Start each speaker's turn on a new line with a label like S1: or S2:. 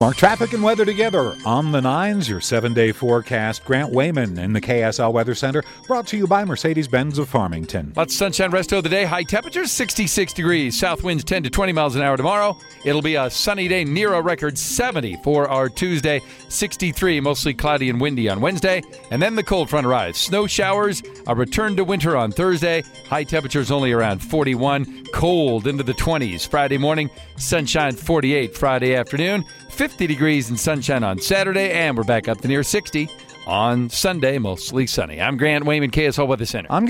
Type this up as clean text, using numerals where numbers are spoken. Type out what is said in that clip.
S1: Our traffic and weather together on the 9s, your 7-day forecast. Grant Wayman in the KSL Weather Center, brought to you by Mercedes-Benz of Farmington.
S2: Lots of sunshine rest of the day. High temperatures, 66 degrees. South winds 10 to 20 miles an hour tomorrow. It'll be a sunny day near a record 70 for our Tuesday. 63, mostly cloudy and windy on Wednesday. And then the cold front arrives. Snow showers, a return to winter on Thursday. High temperatures only around 41. Cold into the 20s Friday morning. Sunshine 48 Friday afternoon. 50 degrees and sunshine on Saturday, and we're back up to near 60 on Sunday, mostly sunny. I'm Grant Wayman, KSL Weather Center.